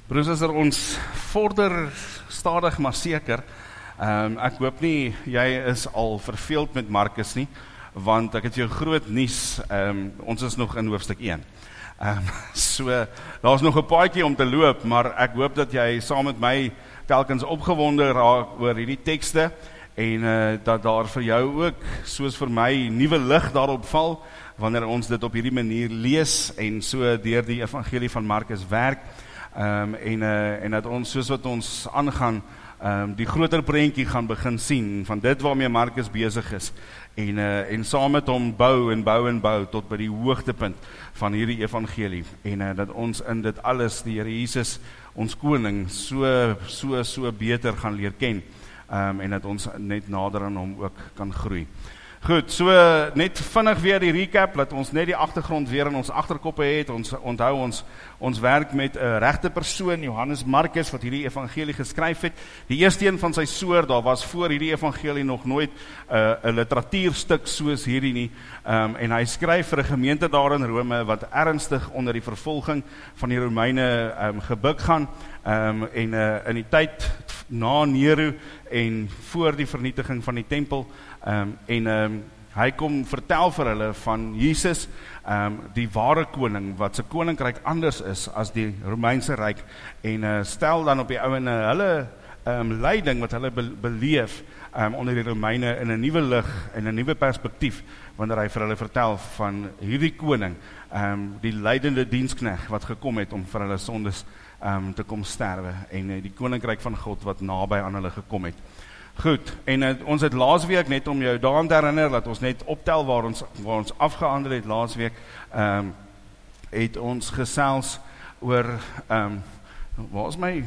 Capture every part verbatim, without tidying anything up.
Broers, as er ons vorder stadig maar seker, um, ek hoop nie, jy is al verveeld met Markus nie, want ek het jou groot nuus, um, ons is nog in hoofstuk een. Um, so, daar is nog 'n paadjie om te loop, maar ek hoop dat jy saam met my telkens opgewonde raak oor hierdie tekste, en uh, dat daar vir jou ook, soos vir my, nuwe lig daarop val, wanneer ons dit op hierdie manier lees, en so deur die evangelie van Markus werk, Um, en, uh, en dat ons, soos wat ons aangaan, um, die groter prentjie gaan begin sien, van dit waarmee Markus besig is, en, uh, en saam met hom bou en bou en bou, tot by die hoogtepunt van hierdie evangelie, en uh, dat ons in dit alles, die Here Jesus, ons koning, so, so, so beter gaan leer ken, um, en dat ons net nader aan hom ook kan groei. Goed, so net vinnig weer die recap, dat ons net die agtergrond weer in ons agterkoppe het, ons onthou ons, ons werk met 'n regte persoon, Johannes Markus, wat hierdie evangelie geskryf het, die eerste een van sy soort, daar was voor hierdie evangelie nog nooit 'n uh, literatuurstuk soos hierdie nie, um, en hy skryf vir 'n gemeente daar in Rome, wat ernstig onder die vervolging van die Romeine um, gebuk gaan, um, en uh, in die tyd na Nero, en voor die vernietiging van die tempel, Um, en um, hy kom vertel vir hulle van Jesus, um, die ware koning, wat sy koninkryk anders is as die Romeinse ryk, en uh, stel dan op die ouene hulle um, leiding wat hulle be beleef um, onder die Romeine in 'n nuwe lig en 'n nuwe perspektief, wanneer hy vir hulle vertel van hierdie koning, um, die leidende dienskneg wat gekom het om vir hulle sondes um, te kom sterwe, en uh, die koninkryk van God wat naby aan hulle gekom het. Goed, en uh, ons het laasweek, net om jou daaraan te herinner, dat ons net optel waar ons, waar ons afgehandel het laasweek, um, het ons gesels oor, um, waar is my,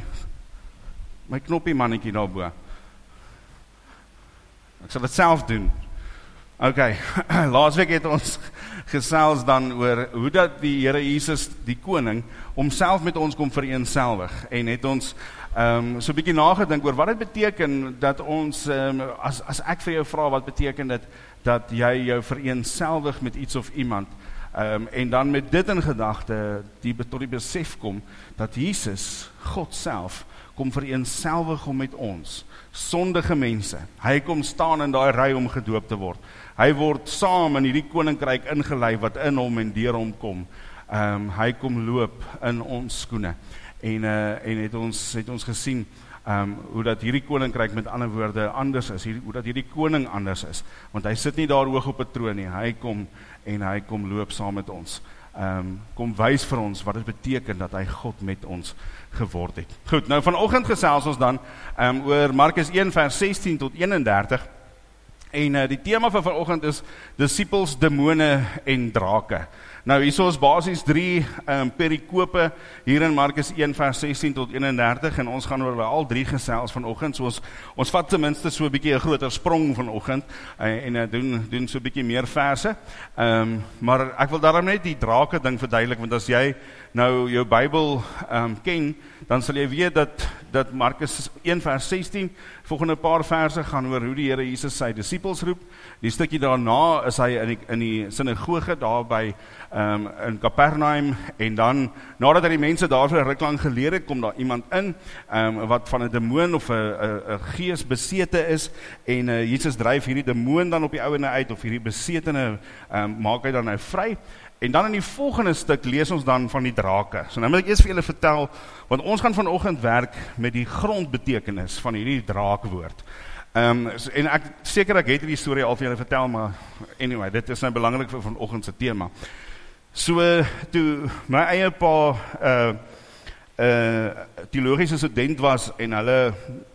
my knoppie mannetjie daarbo? Ek sal dit self doen. Ok, laasweek het ons gesels dan oor hoe dat die Here Jesus, die koning, homself met ons kom vereenselwig, en het ons Um, so 'n bietjie nagedink oor wat dit beteken dat ons, um, as, as ek vir jou vra, wat beteken dit dat jy jou vereenselwig met iets of iemand, um, en dan met dit in gedagte die, tot die besef kom, dat Jesus, God self, kom vereenselwig om met ons, sondige mense. Hy kom staan in daai ry om gedoop te word. Hy word saam in hierdie koninkryk ingelei wat in hom en deur hom kom. Um, hy kom loop in ons skoene. En, uh, en het, ons, het ons gesien um, hoe dat hierdie koninkryk met ander woorde anders is, hier, hoe dat hierdie koning anders is, want hy sit nie daar hoog op 'n troon nie, hy kom en hy kom loop saam met ons, um, kom wys vir ons wat dit beteken dat hy God met ons geword het. Goed, nou vanoggend gesels ons dan um, oor Markus een vers sestien tot eenendertig, en uh, die tema van vanoggend is disippels, demone en drake. Nou, hier is basies drie um, perikope hier in Markus een vers sestien tot eenendertig, en ons gaan oor al drie gesels vanoggend, so ons, ons vat ten minste so 'n bietjie 'n groter sprong vanoggend, uh, en uh, doen, doen so 'n bietjie meer verse, um, maar ek wil daarom net die drake ding verduidelik, want as jy nou jou Bybel um, ken, dan sal jy weet dat, dat Markus een vers sestien, volgende paar verse gaan oor hoe die Here Jesus sy disippels roep, die stukkie daarna is hy in die, in die sinagoge, daar by um, in Kapernaum, en dan, nadat hy die mense daar vir 'n ruk lank geleer het, kom daar iemand in, um, wat van 'n demoon of 'n gees besete is, en uh, Jesus dryf hierdie demoon dan op die ouene uit, of hierdie besetene um, maak hy dan nou vry. En dan in die volgende stuk lees ons dan van die drake. So nou moet ek eers vir julle vertel, want ons gaan vanoggend werk met die grondbetekenis van hierdie draakwoord. Um, en ek seker ek het hierdie storie al vir julle vertel, maar anyway, dit is nou belangrik vir vanoggend se tema. So, toe my eie pa uh, uh, teologiese student was, en hulle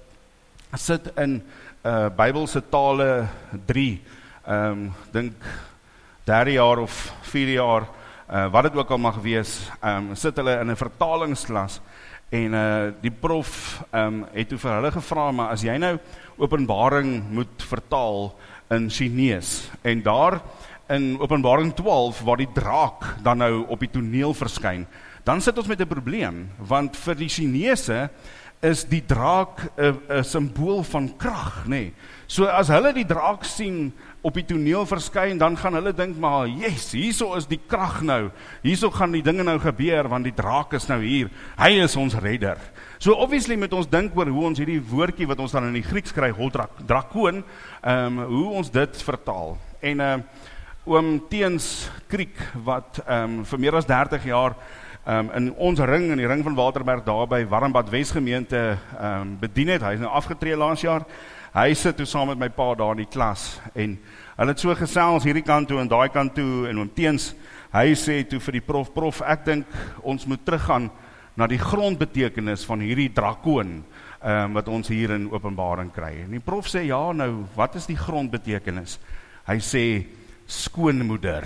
sit in uh, Bybelse tale drie, um, dink derde jaar of vierde jaar, uh, wat het ook al mag wees, um, sit hulle in 'n vertalingsklas, en uh, die prof um, het toe vir hulle gevra, maar as jy nou Openbaring moet vertaal in Chinees, en daar in Openbaring twaalf, waar die draak dan nou op die toneel verskyn, dan sit ons met 'n probleem, want vir die Chinese is die draak 'n simbool van krag, nê. Nee. So as hulle die draak sien op die toneel verskyn, dan gaan hulle dink maar, yes, hierso is die krag nou. Hierso gaan die dinge nou gebeur want die draak is nou hier. Hy is ons redder. So obviously moet ons dink oor hoe ons hierdie woordjie wat ons dan in die Grieks kry, drakoon, um, hoe ons dit vertaal. En uh, oom Teens Kriek wat um, vir meer as dertig jaar Um, in ons ring, in die ring van Waterberg, daar by Warmbad Wesgemeente um, bedien het. Hy is nou afgetree laas jaar. Hy sit toe saam met my pa daar in die klas, en hulle het so gesels hierdie kant toe en daai kant toe, en oom Teens, hy sê toe vir die prof, prof, ek dink ons moet teruggaan na die grondbetekenis van hierdie drakoon, um, wat ons hier in Openbaring kry. En die prof sê, ja nou, wat is die grondbetekenis? Hy sê, skoonmoeder.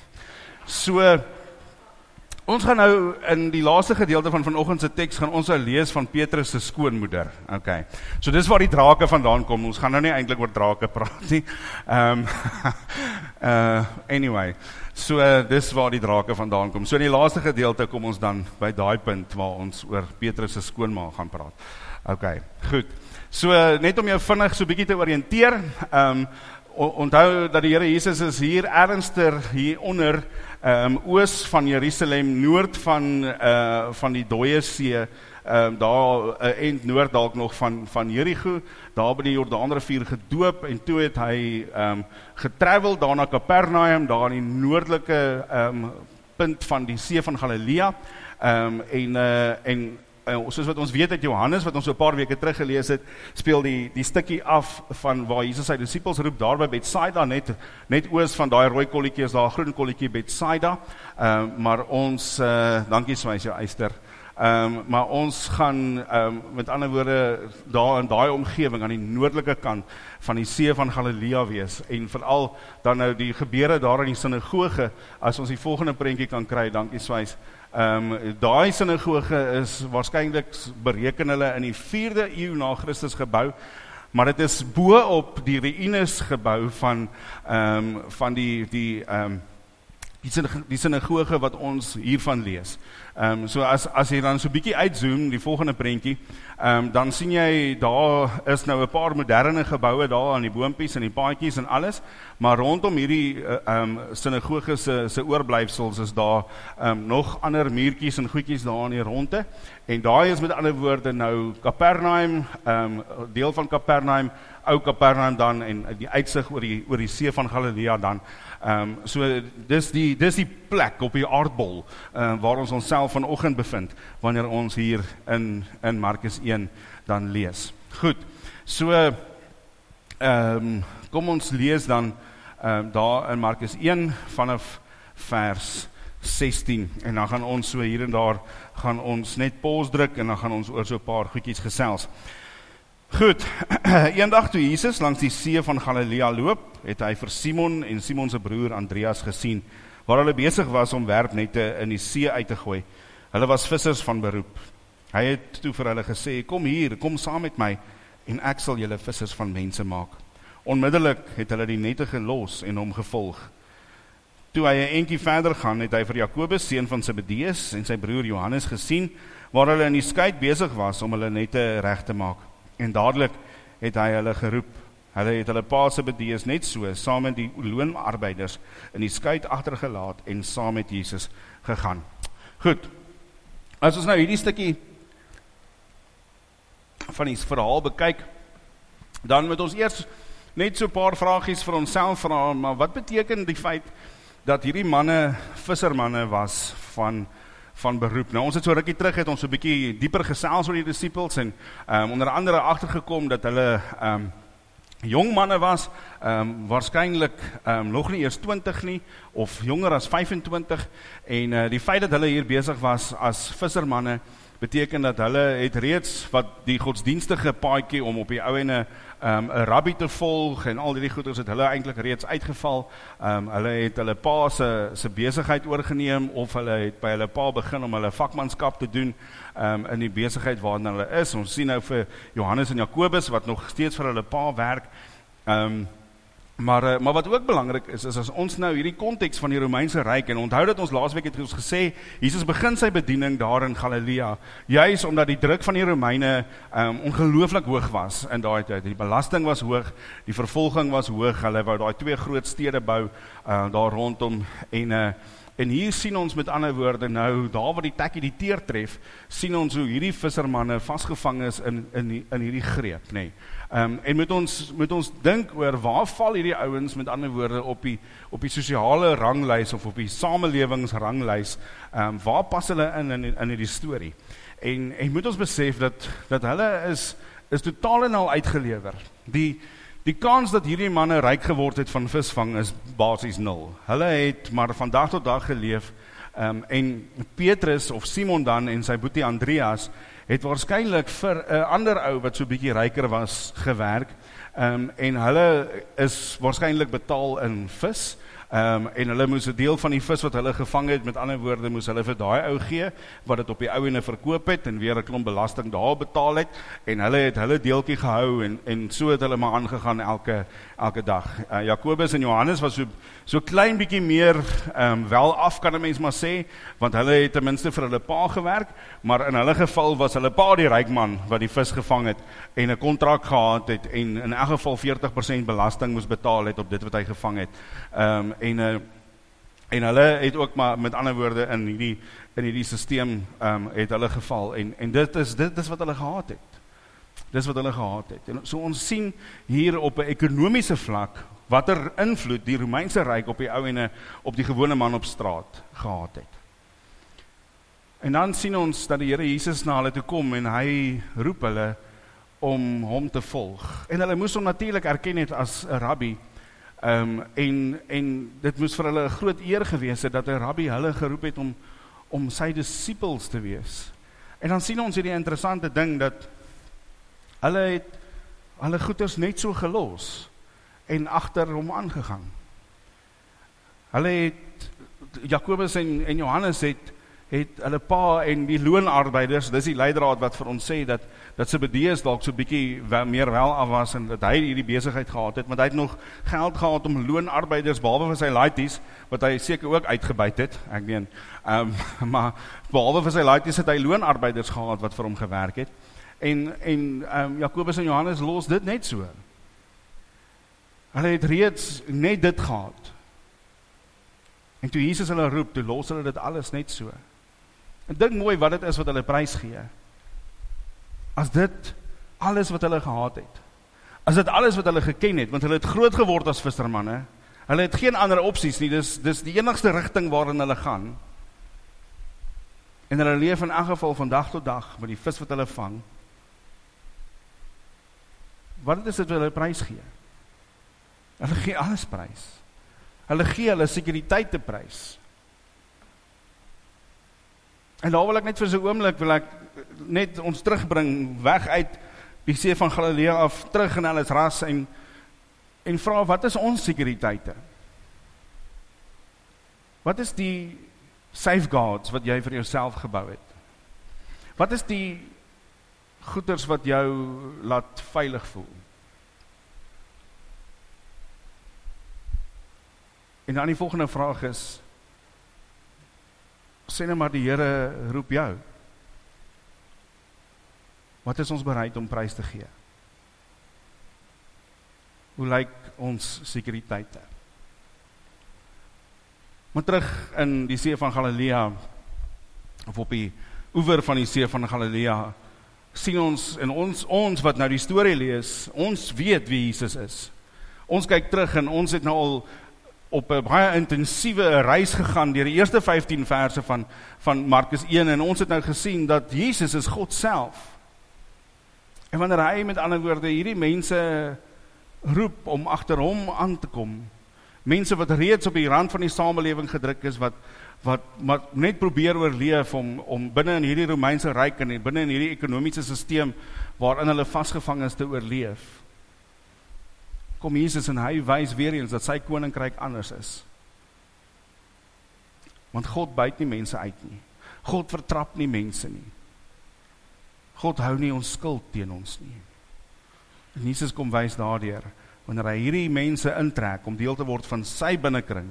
So, ons gaan nou in die laaste gedeelte van vanoggend se teks gaan ons nou lees van Petrus se skoonmoeder. Okay. So dis waar die drake vandaan kom. Ons gaan nou nie eintlik oor drake praat nie. Um, uh, anyway, so uh, dis waar die drake vandaan kom. So in die laaste gedeelte kom ons dan by daai punt waar ons oor Petrus se skoonma gaan praat. Okay, goed. So uh, net om jou vinnig so 'n bietjie te oriënteer, um, onthou dat die Here Jesus is hier ernstiger hier onder um, oos van Jerusalem, noord van uh, van die Dooie See, um, daar uh, en noord dalk nog van van Jericho, daar by die Jordaanrivier gedoop, en toe het hy um, getravel daar na Kapernaum, daar in die noordelike um, punt van die See van Galilea, um, en uh, en Uh, soos wat ons weet uit Johannes, wat ons so 'n paar weke terug gelees het, speel die, die stukkie af van waar Jesus sy disippels roep, daar by Bethsaida, net, net oos van daai rooi kolletjie, is daar 'n groen kolletjie Bethsaida, uh, maar ons, uh, dankie Swys, jou eister, um, maar ons gaan, um, met ander woorde, daar in daai omgewing, aan die noordelike kant van die See van Galilea wees, en veral dan nou die gebeure daar in die sinagoge, as ons die volgende prentjie kan kry, dankie Swys. Um, daai sinagoge is waarskynlik, bereken hulle, in die vierde eeu na Christus gebou, maar dit is bo op die ruïnes gebou van, um, van die, die, um, die sinagoge wat ons hiervan lees. Um, so as, as jy dan so bietjie uitzoom, die volgende prentjie, um, dan sien jy, daar is nou 'n paar moderne geboue daar aan die boompies en die paadjies en alles, maar rondom hierdie uh, um, sinagoge se, se oorblyfsels is daar um, nog ander muurtjies en goedjies daar in die ronde, en daai is met ander woorde nou Kapernaum, um, deel van Kapernaum, ou Kapernaum dan, en die uitsig oor die, oor die See van Galilea dan. Um, so dis die, dis die plek op die aardbol uh, waar ons onsself vanoggend bevind, wanneer ons hier in, in Markus een dan lees. Goed, so um, kom ons lees dan um, daar in Markus een vanaf vers sestien, en dan gaan ons so hier en daar, gaan ons net pause druk, en dan gaan ons oor so 'n paar goedjies gesels. Goed, eendag toe Jesus langs die See van Galilea loop, het hy vir Simon en Simon se broer Andreas gesien, waar hulle besig was om werpnette in die see uit te gooi. Hulle was vissers van beroep. Hy het toe vir hulle gesê, kom hier, kom saam met my, en ek sal julle vissers van mense maak. Onmiddellik het hulle die nette gelos en hom gevolg. Toe hy 'n entjie verder gaan, het hy vir Jakobus, seun van Zebedeus, en sy broer Johannes gesien, waar hulle in die skei besig was om hulle nette reg te maak. En dadelik het hy hulle geroep. Hulle het hulle pa Zebedeus net so, saam met die loonarbeiders, in die skei agtergelaat en saam met Jesus gegaan. Goed, as ons nou hierdie stukkie van die verhaal bekyk, dan moet ons eers net so 'n paar vragies vir onsself vra, maar wat beteken die feit dat hierdie manne vissermanne was van van beroep? Nou, ons het so rukkie terug, het ons so 'n bietjie dieper gesels oor die disippels, en um, onder andere agtergekom dat hulle um, jong manne was, um, waarskynlik um, nog nie eers twintig nie, of jonger as vyfentwintig, en uh, die feit dat hulle hier besig was as vissermanne, beteken dat hulle het reeds wat die godsdienstige paadjie om op die ouene um, 'n rabbi te volg, en al die goeders het hulle eintlik reeds uitgeval. Um, hulle het hulle pa se, se besigheid oorgeneem, of hulle het by hulle pa begin om hulle vakmanskap te doen um, in die besigheid waarin hulle is. Ons sien nou vir Johannes en Jakobus, wat nog steeds vir hulle pa werk, um, Maar, uh, maar wat ook belangrik is, is as ons nou hierdie konteks van die Romeinse Ryk, en onthou dat ons laasweek het ons gesê, Jesus begin sy bediening daar in Galilea, juis omdat die druk van die Romeine um, ongelooflik hoog was in daai tyd. Die belasting was hoog, die vervolging was hoog, hulle wou daai twee groot stede bou uh, daar rondom, en uh, En hier sien ons met ander woorde nou, daar waar die tekkie die teer tref, sien ons hoe hierdie vissermanne vasgevang is in, in, in hierdie greep, nee. Um, en moet ons, moet ons dink oor waar val hierdie ouens met ander woorde op die, op die sosiale ranglys of op die samelewingsranglys, um, waar pas hulle in in, in hierdie storie? En, en moet ons besef dat, dat hulle is, is totaal en al uitgelewer. Die Die kans dat hierdie manne ryk geword het van visvang is basies nul. Hulle het maar van dag tot dag geleef, um, en Petrus of Simon dan en sy boetie Andreas het waarskynlik vir 'n ander ou wat so bietjie ryker was gewerk, um, en hulle is waarskynlik betaal in vis, um, en hulle moes 'n deel van die vis wat hulle gevang het, met ander woorde moes hulle vir daai ou gee, wat dit op die ou ene verkoop het, en weer 'n klomp belasting daar betaal het, en hulle het hulle deeltjie gehou, en, en so het hulle maar aangegaan elke, elke dag. Uh, Jakobus en Johannes was so, so klein bietjie meer um, wel af, kan 'n mens maar sê, want hulle het ten minste vir hulle pa gewerk, maar in hulle geval was hulle pa die ryk man wat die vis gevang het, en 'n kontrak gehad het, en in elk geval veertig persent belasting moes betaal het op dit wat hy gevang het. Um, en, uh, en hulle het ook maar met ander woorde in hierdie, in hierdie systeem um, het hulle geval, en, en dit is, dit is wat hulle gehad het. Dis wat hulle gehad het. En so ons sien hier op 'n ekonomiese vlak, watter invloed die Romeinse Ryk op die ou ene, op die gewone man op straat gehad het. En dan sien ons dat die Here Jesus na hulle toe kom, en hy roep hulle om hom te volg. En hulle moes hom natuurlik erken het as 'n rabbi, um, en, en dit moes vir hulle 'n groot eer gewees het, dat 'n rabbi hulle geroep het om, om sy disippels te wees. En dan sien ons hierdie interessante ding, dat hulle het hulle goeders net so gelos, en agter hom aangegaan. Hulle het, Jakobus en, en Johannes het, het hulle pa en die loonarbeiders, dis die leidraad wat vir ons sê, dat, dat Zebedeus dalk so bietjie wel, meer wel af was, en dat hy hierdie besigheid gehad het, maar hy het nog geld gehad om loonarbeiders, behalwe vir sy laities, wat hy seker ook uitgebuit het, ek meen, um, maar behalwe vir sy laities het hy loonarbeiders gehad, wat vir hom gewerk het, en, en um, Jakobus en Johannes los dit net so. Hulle het reeds net dit gehad. En toe Jesus hulle roep, toe los hulle dit alles net so. En dink mooi wat dit is wat hulle prys gee. As dit alles wat hulle gehad het, as dit alles wat hulle geken het, want hulle het groot geword as vissermanne, hulle het geen ander opsies nie, dis, dis die enigste rigting waarin hulle gaan, en hulle leef in elk geval van dag tot dag, met die vis wat hulle vang. Wat is dit wat hulle prys gee? Hulle gee alles prys. Hulle gee hulle sekuriteit te prys. En daar wil ek net vir so 'n oomblik, wil ek net ons terugbring, weg uit die see van Galilea af, terug in hulle ras, en, en vra, wat is ons sekuriteite? Wat is die safeguards wat jy vir jouself gebou het? Wat is die goeders wat jou laat veilig voel? En dan die volgende vraag is, sê nou maar die Here roep jou. Wat is ons bereid om prys te gee? Hoe lyk ons sekuriteite? Maar terug in die see van Galilea, of op die oewer van die see van Galilea, sien ons, en ons, ons wat nou die storie lees, ons weet wie Jesus is. Ons kyk terug en ons het nou al op 'n baie intensiewe reis gegaan deur die eerste vyftien verse van, van Markus een, en ons het nou gesien dat Jesus is God self. En wanneer hy met ander woorde hierdie mense roep om agter hom aan te kom, mense wat reeds op die rand van die samelewing gedruk is, wat, wat, wat net probeer oorleef om, om binne in hierdie Romeinse ryk en binne in hierdie ekonomiese sisteem waarin hulle vasgevang is te oorleef, kom Jesus en hy wys weer eens dat sy koninkryk anders is. Want God buit nie mense uit nie. God vertrap nie mense nie. God hou nie ons skuld teen ons nie. En Jesus kom wys daardeur wanneer hy hierdie mense intrek om deel te word van sy binnekring,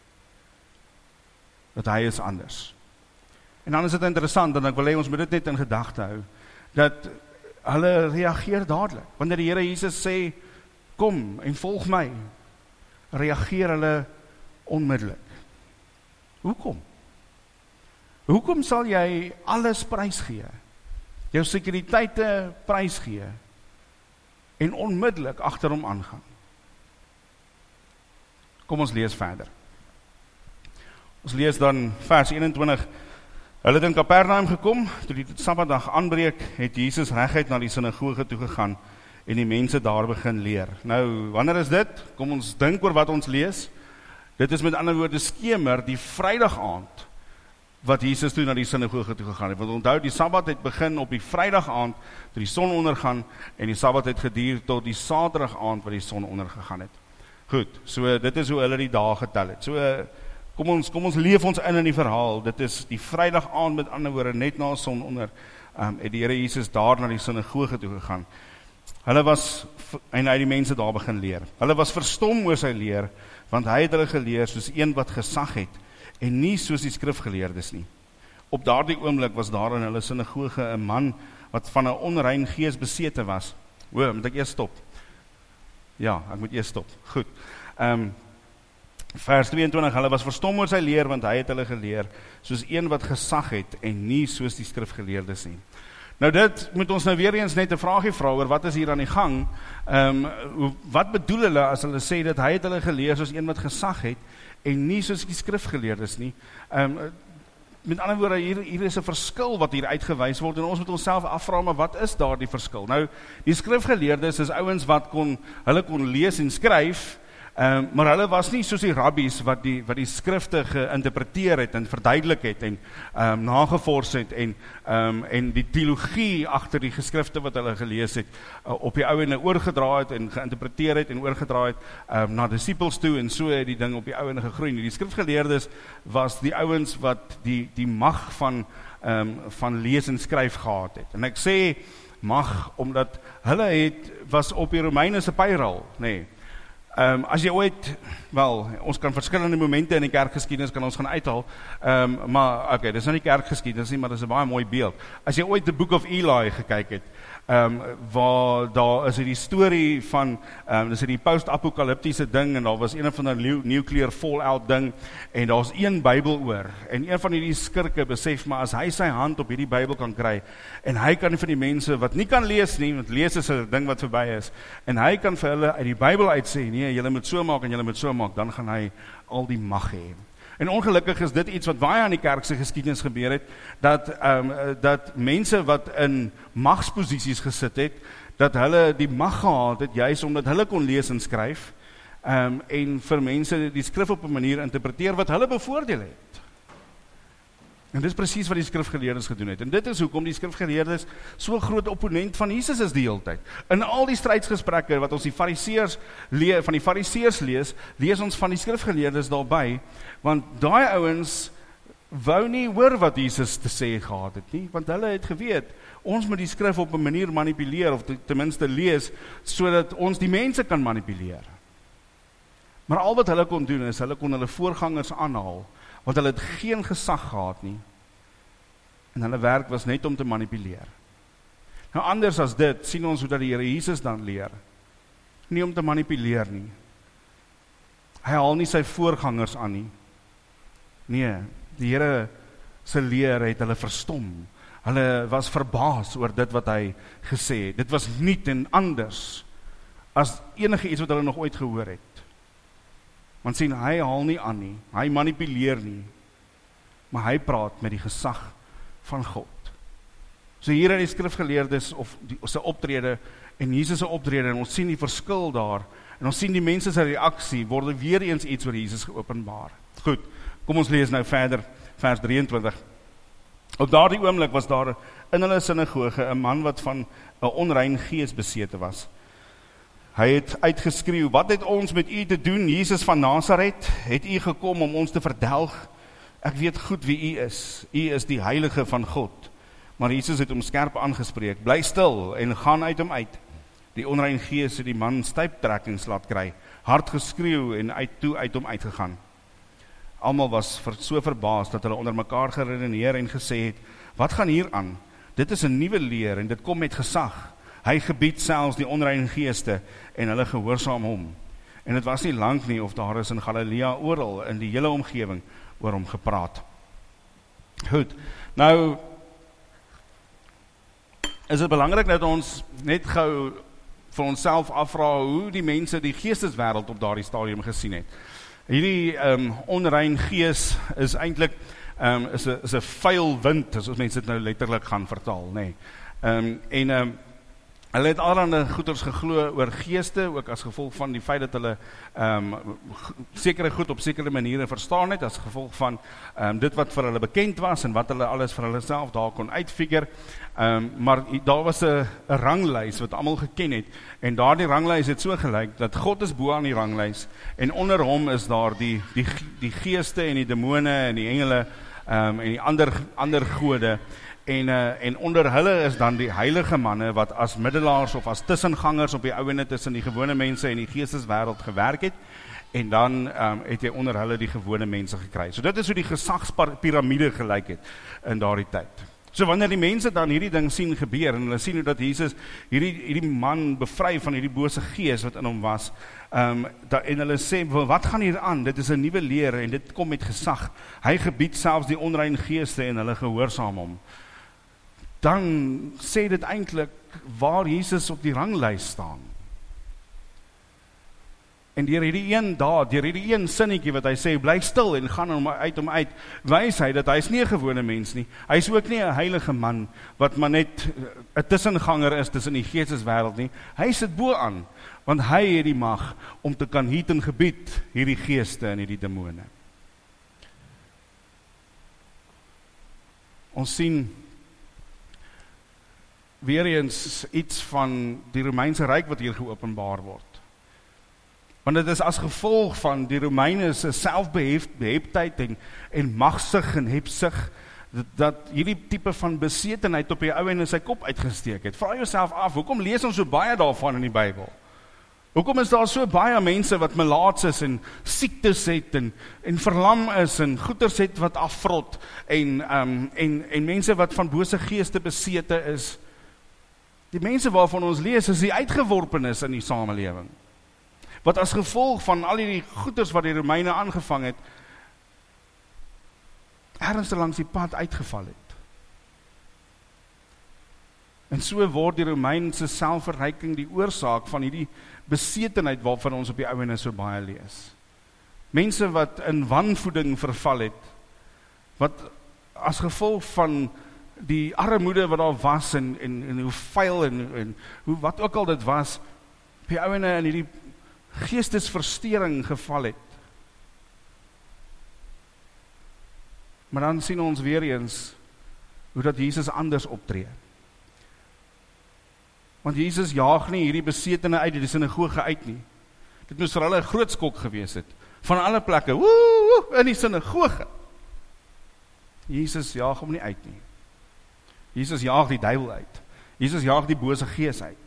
dat hy is anders. En dan is dit interessant, en ek wil hê ons moet dit net in gedagte hou, dat hulle reageer dadelik. Wanneer die Here Jesus sê, kom en volg my, reageer hulle onmiddellik. Hoekom? Hoekom sal jy alles prysgee? Jou sekuriteite prysgee en onmiddellik agter hom aangaan? Kom ons lees verder. Ons lees dan vers eenentwintig. Hulle het in Kapernaum gekom, toe die Sabbatdag aanbreek, het Jesus reguit na die sinagoge toe gegaan en die mense daar begin leer. Nou, wanneer is dit? Kom ons dink oor wat ons lees. Dit is met ander woorde skemer die Vrydag aand wat Jesus toe na die sinagoge toe gegaan het. Want onthou, die Sabbat het begin op die Vrydag aand toe die son ondergaan en die Sabbat het geduur tot die Saterdag aand wat die son ondergegaan het. Goed, so dit is hoe hulle die dae getel het. So kom ons kom ons leef ons in in die verhaal. Dit is die Vrydag aand, met ander woorde net na son onder, um, het die Here Jesus daar na die sinagoge toe gegaan. Hulle was, en hy het die mense daar begin leer. Hulle was verstom oor sy leer, want hy het hulle geleer soos een wat gesag het, en nie soos die skrifgeleerdes nie. Op daardie oomblik was daar in hulle sinagoge 'n man wat van 'n onrein gees besete was. O, moet ek eers stop? Ja, ek moet eers stop. Goed. Um, vers tweeëntwintig, hulle was verstom oor sy leer, want hy het hulle geleer soos een wat gesag het, en nie soos die skrifgeleerdes nie. Nou dit moet ons nou weer eens net 'n vraagie vra oor wat is hier aan die gang. Um, wat bedoel hulle as hulle sê dat hy het hulle geleer soos een wat gesag het en nie soos die skrifgeleerdes nie? Um, met ander woorde, hier, hier is 'n verskil wat hier uitgewys word en ons moet onsself afvra, maar wat is daar die verskil? Nou, die skrifgeleerdes is ouens wat kon, hulle kon lees en skryf, Um, maar hulle was nie soos die rabbies wat die, wat die skrifte geïnterpreteer het en verduidelik het en um, nagevors het en, um, en die teologie agter die geskrifte wat hulle gelees het uh, op die ou ende oorgedra het en geïnterpreteer het en oorgedra het um, na disippels toe en so het die ding op die ou ende gegroei. Die skrifgeleerdes was die ouens wat die, die mag van, um, van lees en skryf gehad het. En ek sê mag omdat hulle het, was op die Romeine se payroll, nee. Um, as jy ooit, wel, ons kan verskillende momente in die kerkgeskiedenis kan ons gaan uithaal, um, maar, ok, dis nou nie kerkgeskiedenis nie, maar dis 'n baie mooi beeld. As jy ooit The Book of Eli gekyk het, um, waar daar is die storie van, um, dis die post-apokaliptiese ding, en daar was een van die nuclear fallout ding, en daar is een Bybel oor, en een van die skurke besef, maar as hy sy hand op hierdie Bybel kan kry, en hy kan van die mense wat nie kan lees nie, want lees is 'n ding wat verby is, en hy kan vir hulle uit die Bybel uit sê, nee, julle moet so maak en julle moet so maak, dan gaan hy al die mag hê. En ongelukkig is dit iets wat baie aan die kerk se geskiedenis gebeur het, dat, um, dat mense wat in magsposisies gesit het, dat hulle die mag gehad het, juist omdat hulle kon lees en skryf, um, en vir mense die skrif op 'n manier interpreteer wat hulle bevoordeel het. En dit is presies wat die skrifgeleerdes gedoen het. En dit is hoekom die skrifgeleerdes so 'n groot opponent van Jesus is die hele tyd. In al die strydsgesprekke wat ons die fariseërs lees, van die fariseërs lees, lees ons van die skrifgeleerdes daarby, want daai ouens wou nie hoor wat Jesus te sê gehad het nie, want hulle het geweet, ons moet die skrif op 'n manier manipuleer, of ten minste lees, sodat ons die mense kan manipuleer. Maar al wat hulle kon doen is, hulle kon hulle voorgangers aanhaal, want hulle het geen gesag gehad nie, en hulle werk was net om te manipuleer. Nou anders as dit, sien ons hoe dat die Here Jesus dan leer, nie om te manipuleer nie. Hy haal nie sy voorgangers aan nie. Nee, die Here se leer het hulle verstom. Hulle was verbaas oor dit wat hy gesê het. Dit was nuut en anders as enige iets wat hulle nog ooit gehoor het. Want sien, hy haal nie aan nie, hy manipuleer nie, maar hy praat met die gesag van God. So hier in die skrifgeleerdes, of die, sy optrede, en Jesus se optrede, en ons sien die verskil daar, en ons sien die mense se reaksie, word weer eens iets oor Jesus geopenbaar. Goed, kom ons lees nou verder, vers drieëntwintig. Op daardie oomblik was daar in hulle sinagoge 'n man wat van 'n onrein gees besete was. Hy het uitgeskreeu, wat het ons met u te doen, Jesus van Nasaret? Het u gekom om ons te verdelg? Ek weet goed wie u is. U is die heilige van God. Maar Jesus het hom skerp aangespreek, bly stil en gaan uit hom uit. die onrein gees het die man stuiptrekkings laat kry, hard geskreeu en uit toe uit hom uitgegaan. Almal was ver, so verbaas dat hulle onder mekaar geredeneer en gesê het, wat gaan hier aan? Dit is 'n nuwe leer en dit kom met gesag. Hy gebied selfs die onrein geeste en hulle gehoorsaam hom. En dit was nie lank nie of daar is in Galilea oral in die hele omgewing oor hom gepraat. Goed, nou is dit belangrik dat ons net gou vir onsself afvra hoe die mense die geesteswêreld op daardie stadium gesien het. Hierdie um, onrein gees is eintlik um, is 'n is 'n vuil wind, as ons mense dit nou letterlik gaan vertaal, nê. Nee. Um, en um, hulle het allerlei goeters geglo oor geeste, ook as gevolg van die feit dat hulle um, sekere goed op sekere maniere verstaan het, as gevolg van um, dit wat vir hulle bekend was en wat hulle alles vir hulle self daar kon uitfigure. Um, maar daar was 'n ranglys wat almal geken het, en daardie ranglys het so gelyk dat God is bo aan die ranglys, en onder hom is daar die, die, die geeste en die demone en die engele um, en die ander, ander gode. En, uh, en onder hulle is dan die heilige manne wat as middelaars of as tussengangers op die ouene tussen die gewone mense en die geesteswêreld gewerk het, en dan um, het hy onder hulle die gewone mense gekry. So dit is hoe die gesagspiramide gelyk het in daardie tyd. So wanneer die mense dan hierdie ding sien gebeur, en hulle sien hoe dat Jesus hierdie, hierdie man bevry van hierdie bose gees wat in hom was, um, da, en hulle sê, wat gaan hier aan? Dit is 'n nuwe leer en dit kom met gesag. Hy gebied selfs die onrein geeste en hulle gehoorsaam hom. Dan sê dit eintlik waar Jesus op die ranglys staan. En deur hierdie een daad, deur hierdie een sinnetjie wat hy sê, bly stil en gaan hom uit hom uit, wys hy dat hy is nie 'n gewone mens nie. Hy is ook nie 'n heilige man wat maar net 'n tussenganger is tussen die geesteswêreld nie. Hy sit bo aan, want hy het die mag om te kan hiet en gebied hierdie geeste en hierdie demone. Ons sien weer eens iets van die Romeinse ryk wat hier geopenbaar word. Want dit is as gevolg van die Romeine se selfbeheptheid en, en magsig en hebsig, dat, dat hierdie tipe van besetenheid op die ou en in sy kop uitgesteek het. Vra jouself af, hoekom lees ons so baie daarvan in die Bybel? Hoekom is daar so baie mense wat melaats is en siektes het en, en verlam is en goeters het wat afvrot en, um, en, en mense wat van bose geeste besete is? Die mense waarvan ons lees is die uitgeworpenes in die samelewing. Wat as gevolg van al die goeders wat die Romeine aangevang het, ergens langs die pad uitgeval het. En so word die Romeinse selfverryking die oorsaak van hierdie besetenheid waarvan ons op die ouene so baie lees. Mense wat in wanvoeding verval het, wat as gevolg van die armoede wat daar was en, en, en hoe vuil en, en hoe, wat ook al dit was, op die ouene in hierdie geestesversteuring geval het. Maar dan sien ons weer eens hoe dat Jesus anders optree. Want Jesus jaag nie hierdie besetene uit die sinagoge uit nie. Dit moes vir hulle 'n groot skok gewees het. Van alle plekke, woe, woe, in die sinagoge. Jesus jaag hom nie uit nie. Jesus jaag die duiwel uit. Jesus jaag die bose gees uit.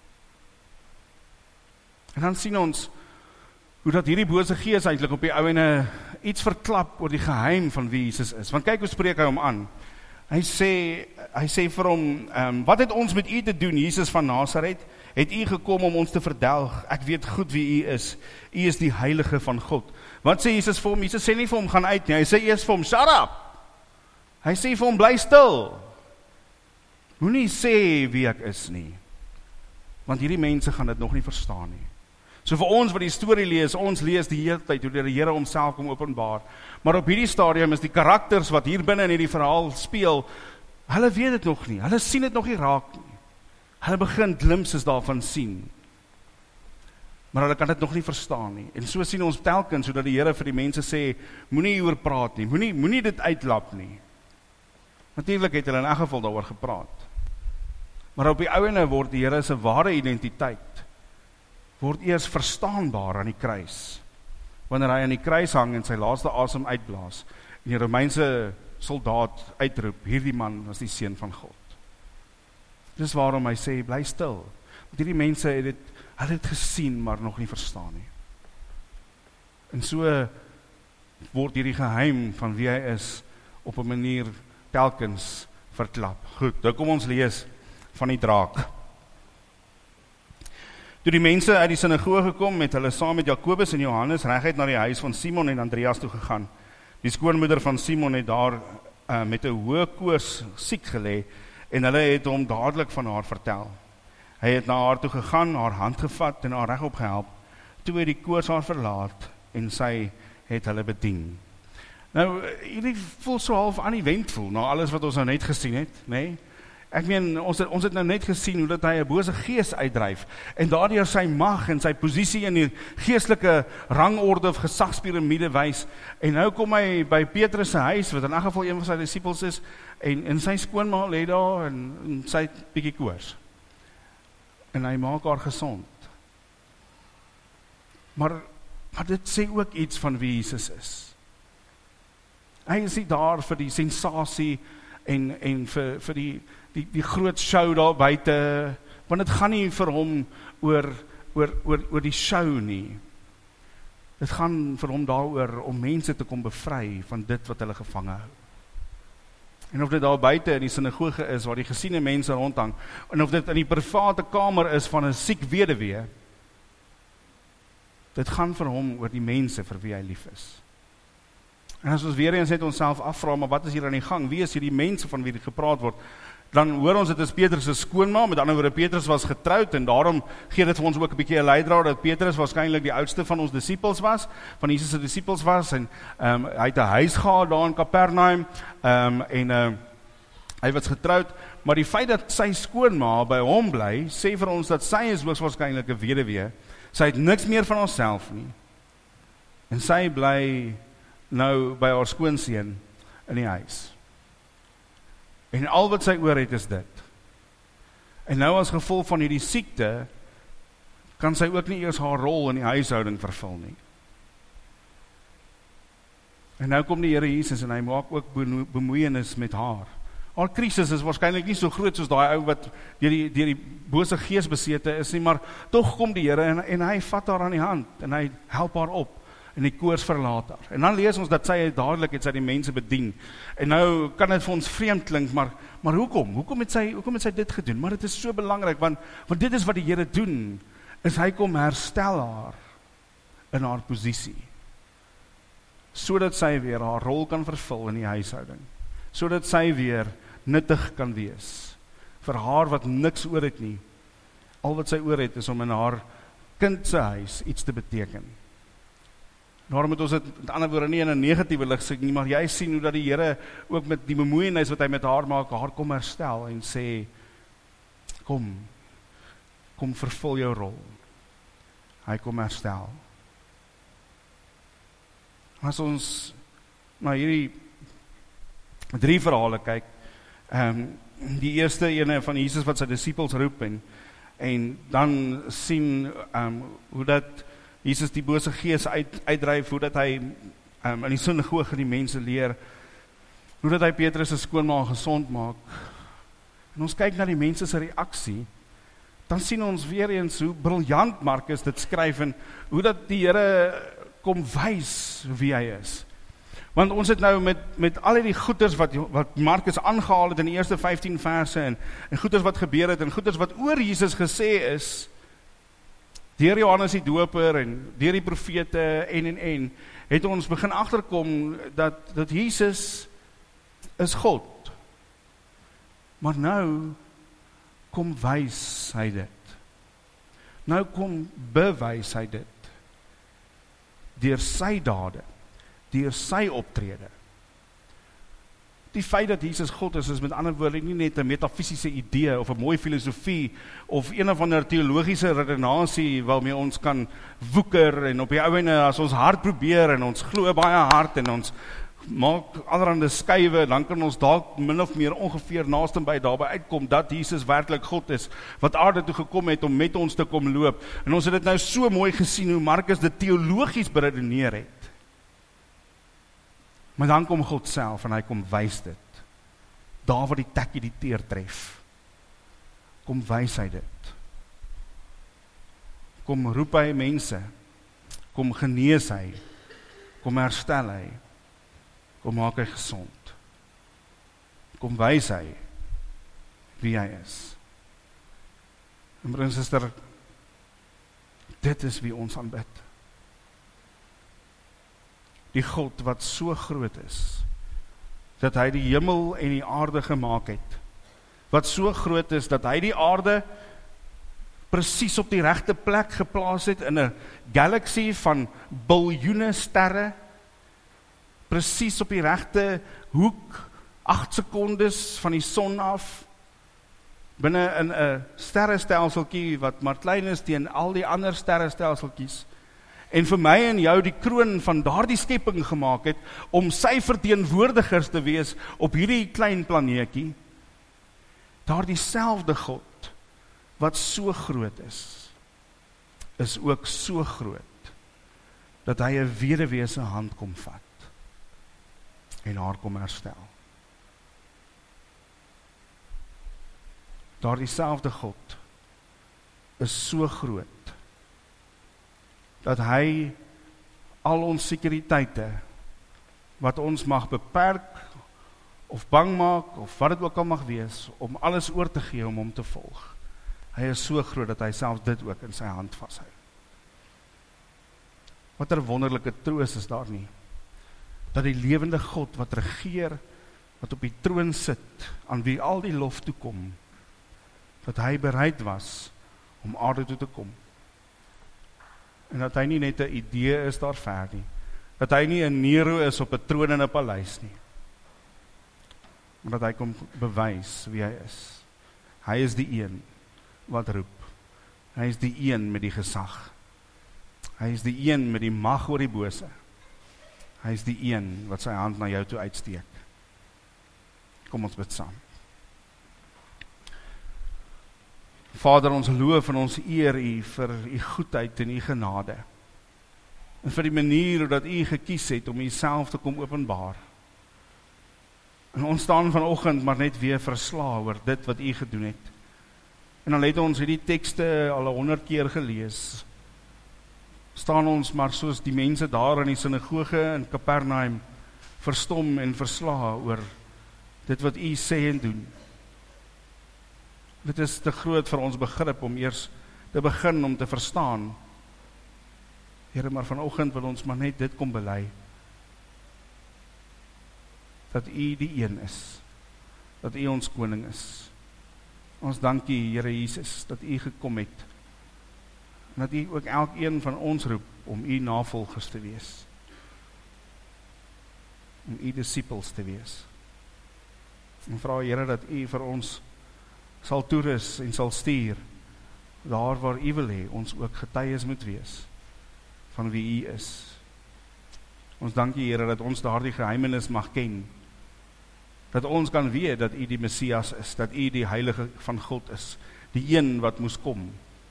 En dan sien ons hoe dat hierdie bose gees eintlik op die ouene iets verklap oor die geheim van wie Jesus is. Want kyk hoe spreek hy hom aan. Hy sê, hy sê vir hom, um, wat het ons met u te doen, Jesus van Nasaret? Het u gekom om ons te verdelg? Ek weet goed wie u is. U is die heilige van God. Wat sê Jesus vir hom? Jesus sê nie vir hom, gaan uit nie. Hy sê eers vir hom, shut up. Hy sê vir hom, bly stil. Moenie sê wie ek is nie. Want hierdie mense gaan dit nog nie verstaan nie. So vir ons wat die storie lees, ons lees die hele tyd hoe die Here homself kom openbaar. Maar op hierdie stadium is die karakters wat hier binne in hierdie verhaal speel, hulle weet dit nog nie, hulle sien dit nog nie raak nie. Hulle begin glimpses daarvan sien. Maar hulle kan dit nog nie verstaan nie. En so sien ons telkens, sodat die Here vir die mense sê, moenie hieroor praat nie, moenie, moenie dit uitlap nie. Natuurlik het hulle in elk geval daaroor gepraat. Maar op die ouene word die Here se ware identiteit word eers verstaanbaar aan die kruis. Wanneer hy aan die kruis hang en sy laaste asem uitblaas, en die Romeinse soldaat uitroep, hierdie man was die seun van God. Dis waarom hy sê, bly stil. Want hierdie mense het dit, hulle het gesien, maar nog nie verstaan nie. En so word hierdie geheim van wie hy is, op 'n manier telkens verklap. Goed, nou kom ons lees van die draak. Toe die mense uit die sinagoge kom, met hulle saam met Jakobus en Johannes reguit na die huis van Simon en Andreas toe gegaan. Die skoonmoeder van Simon het daar uh, met 'n hoë koors siek gelê, en hulle het hom dadelik van haar vertel. Hy het na haar toe gegaan, haar hand gevat en haar regop gehelp. Toe het die koors haar verlaat en sy het hulle bedien. Nou, hierdie voel so half aan die wend voel, na alles wat ons nou net gesien het, nee? Ek meen, ons het, ons het nou net gesien hoe dat hy 'n bose gees uitdryf, en daardeur sy mag en sy posisie in die geestelike rangorde of gesagspiramide wys, en nou kom hy by Petrus se huis, wat in elk geval een van sy disippels is, en, en sy skoonma lê daar, en, en sy het bietjie koors. En hy maak haar gesond. Maar, maar dit sê ook iets van wie Jesus is. Hy is nie daar vir die sensasie en, en vir, vir die, die, die groot show daar buite, want het gaan nie vir hom oor, oor, oor, oor die show nie. Het gaan vir hom daaroor om mense te kom bevry van dit wat hulle gevange hou. En of dit daar buite in die sinagoge is, waar die gesiene mense rondhang, en of dit in die private kamer is van 'n siek weduwee, dit gaan vir hom oor die mense vir wie hy lief is. En as ons weer eens net onsself afvra, maar wat is hier aan die gang? Wie is hier die mense van wie dit gepraat word? Dan hoor ons dit is Petrus se skoonma, met ander woorde Petrus was getroud, en daarom gee dit vir ons ook 'n bietjie 'n leidraad dat Petrus waarskynlik die oudste van ons disippels was, van Jesus se disippels was, en um, hy het 'n huis gehad daar in Kapernaum, um, en uh, hy was getroud, maar die feit dat sy skoonma by hom bly, sê vir ons dat sy is hoogstwaarskynlik 'n weduwee. Sy het niks meer van haarself nie, en sy bly nou by haar skoonseun in die huis. En al wat sy oor het is dit. En nou as gevolg van hierdie siekte, kan sy ook nie eers haar rol in die huishouding vervul nie. En nou kom die Here Jesus en hy maak ook bemoeienis met haar. Haar krisis is waarskynlik nie so groot soos daai ou wat deur die, deur die bose gees besete is nie, maar tog kom die Here en, en hy vat haar aan die hand en hy help haar op. En die koors verlaat haar. En dan lees ons dat sy dadelik het sy die mense bedien. En nou kan dit vir ons vreemd klink, maar, maar hoekom? Hoekom het, sy, hoekom het sy dit gedoen? Maar dit is so belangrik, want, want dit is wat die Here doen, is hy kom herstel haar in haar posisie. Sodat sy weer haar rol kan vervul in die huishouding. Sodat sy weer nuttig kan wees. Vir haar wat niks oor het nie. Al wat sy oor het is om in haar kind se huis iets te beteken. Daarom moet ons dit met ander woorde nie in 'n negatiewe lig sien nie, maar jy sien hoe dat die Here ook met die bemoeienis wat hy met haar maak, haar kom herstel en sê, kom, kom vervul jou rol. Hy kom herstel. As ons na hierdie drie verhale kyk, um, die eerste ene van Jesus wat sy disippels roep, en, en dan sien um, hoe dat Jesus die bose gees uit, uitdryf, hoe dat hy um, in die sinagoge die mense leer, hoe dat hy Petrus se skoonma gesond maak. En ons kyk na die mense se reaksie, dan sien ons weer eens hoe briljant Markus dit skryf, en hoe dat die Here kom wys wie hy is. Want ons het nou met, met al die goeders wat, wat Markus aangehaal het in die eerste vyftien verse, en, en goeders wat gebeur het, en goeders wat oor Jesus gesê is, deur Johannes die Doper en deur die profete en en en, het ons begin agterkom dat, dat Jesus is God. Maar nou kom wys hy dit. Nou kom bewys hy dit. Deur sy dade, deur sy optrede. Die feit dat Jesus God is, is met ander woorde nie net 'n metafisiese idee of 'n mooi filosofie of een of ander teologiese redenasie waarmee ons kan woeker en op die ou ene as ons hard probeer en ons glo baie hard en ons maak allerhande skuwe, dan kan ons dalk min of meer ongeveer naaste by daarby uitkom dat Jesus werklik God is, wat aarde toe gekom het om met ons te kom loop. En ons het dit nou so mooi gesien hoe Markus dit teologies beredeneer het. Maar dan kom God self en hy kom wys dit. Daar waar die tekkie die teer tref, kom wys hy dit. kom roep hy mense, kom genees hy, kom herstel hy, kom maak hy gesond, kom wys hy wie hy is. En broer en suster, dit is wie ons aanbid. Die God wat so groot is, dat hy die hemel en die aarde gemaak het, wat so groot is, dat hy die aarde presies op die regte plek geplaas het, in 'n galaxy van biljoene sterre, presies op die regte hoek, agt sekondes van die son af, binne in 'n sterrestelseltjie, wat maar klein is teen al die ander sterrestelseltjies, en vir my en jou die kroon van daardie skepping gemaak het, om sy verteenwoordigers te wees op hierdie klein planeetjie, daardie selfde God, wat so groot is, is ook so groot, dat hy 'n weduwee se hand kom vat, en haar kom herstel. Daardie selfde God, is so groot, dat hy al ons sekuriteite, wat ons mag beperk, of bang maak, of wat het ook al mag wees, om alles oor te gee, om hom te volg. Hy is so groot, dat hy selfs dit ook in sy hand vashou. Wat 'n wonderlike troos is daar nie, dat die lewende God, wat regeer, wat op die troon sit, aan wie al die lof toekom, dat hy bereid was, om aarde toe te kom. En dat hy nie net 'n idee is daar ver nie, dat hy nie 'n Nero is op 'n troon in 'n paleis nie, maar dat hy kom bewys wie hy is. Hy is die een wat roep. Hy is die een met die gesag. Hy is die een met die mag oor die bose. Hy is die een wat sy hand na jou toe uitsteek. Kom ons bid saam. Vader, ons loof en ons eer U vir U goedheid en U genade. En vir die manier hoe dat U gekies het om Uself te kom openbaar. En ons staan vanoggend maar net weer verslae oor dit wat U gedoen het. En al het ons hierdie tekste al honderd keer gelees, staan ons maar soos die mense daar in die sinagoge in Kapernaum verstom en verslae oor dit wat U sê en doen. Dit is te groot vir ons begrip om eers te begin om te verstaan. Here, maar vanoggend wil ons maar net dit kom bely, dat U die een is, dat U ons koning is. Ons dankie, Here Jesus, dat U gekom het, en dat U ook elkeen van ons roep om U navolgers te wees, om U disippels te wees. En vra, Here, dat U vir ons sal toerus en sal stuur, daar waar U wil hê, ons ook getuies moet wees, van wie U is. Ons dankie, Here, dat ons daardie geheimenis mag ken, dat ons kan weet dat U die Messias is, dat U die Heilige van God is, die een wat moes kom,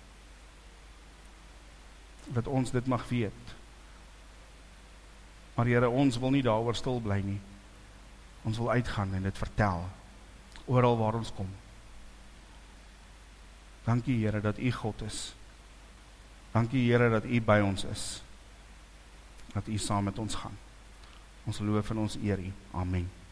dat ons dit mag weet. Maar Here, ons wil nie daaroor stil bly nie, ons wil uitgaan en dit vertel, oral waar ons kom. Dankie, Here, dat U God is. Dankie, Here, dat U by ons is, dat U saam met ons gaan. Ons loof en ons eer U. Amen.